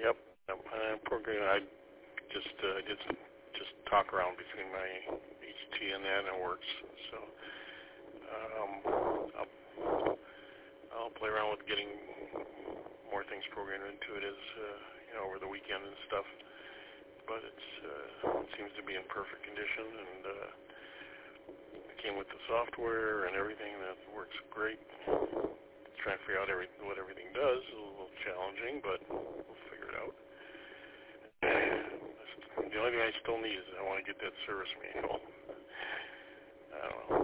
Yep. Program. I just did some talk around between my HT and that, and it works. So I'll play around with getting more things programmed into it as over the weekend and stuff. But it seems to be in perfect condition, and it came with the software and everything. That works great. Trying to figure out what everything does is a little challenging, but we'll figure it out. The only thing I still need is I want to get that service manual. I don't know.